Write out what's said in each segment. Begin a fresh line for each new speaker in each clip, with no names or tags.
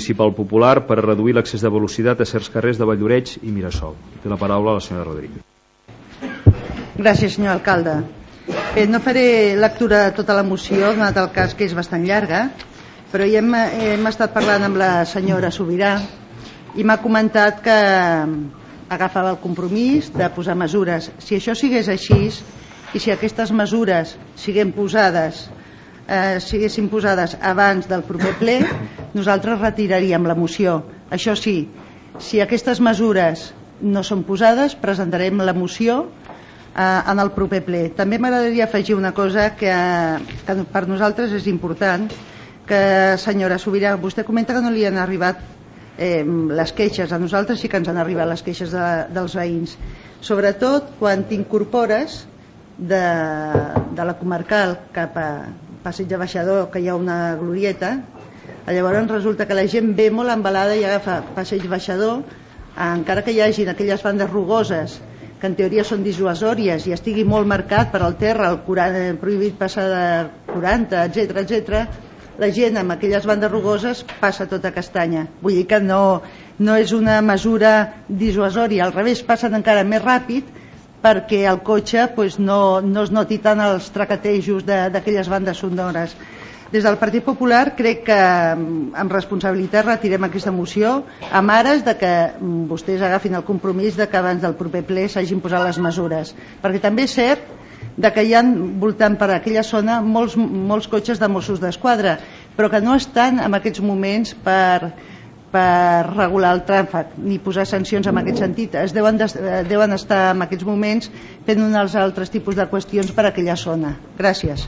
municipal popular per reduir l'accés de velocitat a certs carrers de Valldoreix i Mirasol. Té la paraula la senyora Rodríguez.
Gràcies, senyor alcalde. No faré lectura de tota la moció, donat el cas que és bastant llarga, però ja hem estat parlant amb la senyora Subirà i m'ha comentat que agafava el compromís de posar mesures. Si això sigués així i si aquestes mesures siguessin posades abans del proper ple, nosaltres retiraríem la moció. Això sí, si aquestes mesures no són posades, presentarem la moció en el proper ple. També m'agradaria afegir una cosa que per nosaltres és important, que senyora Subirà, vostè comenta que no li han arribat les queixes. A nosaltres sí que ens han arribat les queixes dels veïns, sobretot quan t'incorpores de la comarcal cap a Passeig de Baixador, que hi ha una glorieta. Llavors resulta que la gent ve molt embalada i agafa Passeig Baixador, encara que hi hagin aquelles bandes rugoses que en teoria són dissuasòries i estigui molt marcat per al terra, el prohibit passar de 40, etc. La gent amb aquelles bandes rugoses passa tota castanya. Vull dir que no és una mesura dissuasòria, al revés, passen encara més ràpid perquè el cotxe no es noti tant els tracatejos d'aquelles bandes sonores. Des del Partit Popular crec que amb responsabilitat retirem aquesta moció amb ares de que vostès agafin el compromís de que abans del proper ple s'hagin posat les mesures, perquè també és cert que hi ha voltant per aquella zona molts cotxes de Mossos d'Esquadra, però que no estan en aquests moments per regular el trànsit ni posar sancions en aquest sentit. Deuen estar en aquests moments fent uns altres tipus de qüestions per a aquella zona. Gràcies.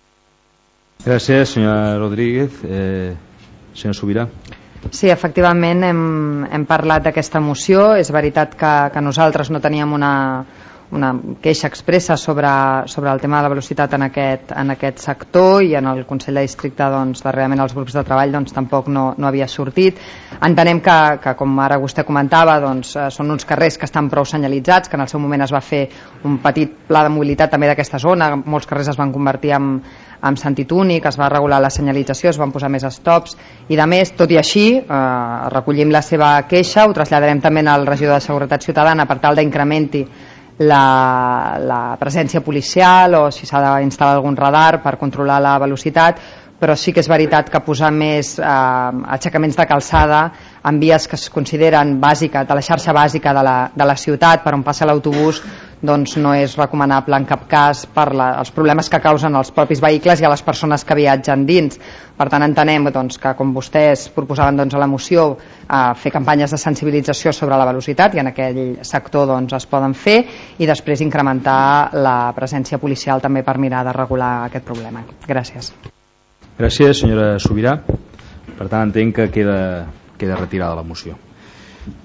Gràcies, senyora Rodríguez. Senyora Subirà.
Sí, efectivament hem parlat d'aquesta moció. És veritat que nosaltres no teníem una queixa expressa sobre el tema de la velocitat en aquest sector, i en el Consell de Districte darrerament els grups de treball tampoc no havia sortit. Entenem que com ara vostè comentava, són uns carrers que estan prou senyalitzats, que en el seu moment es va fer un petit pla de mobilitat també d'aquesta zona, molts carrers es van convertir en sentit únic, es va regular la senyalització, es van posar més stops i de més. Tot i així, recollim la seva queixa, ho traslladarem també al regidor de Seguretat Ciutadana per tal d'incrementi la presència policial o si s'ha d'instal·lar algun radar per controlar la velocitat, però sí que és veritat que posar més aixecaments de calçada en vies que es consideren bàsiques, de la xarxa bàsica de la ciutat, per on passa l'autobús, no és recomanable en cap cas per els problemes que causen als propis vehicles i a les persones que viatgen dins. Per tant, entenem que, com vostès proposaven a la moció, fer campanyes de sensibilització sobre la velocitat, i en aquell sector es poden fer, i després incrementar la presència policial també per mirar de regular aquest problema. Gràcies.
Gràcies, senyora Subirà. Per tant, entenc que queda retirada la moció.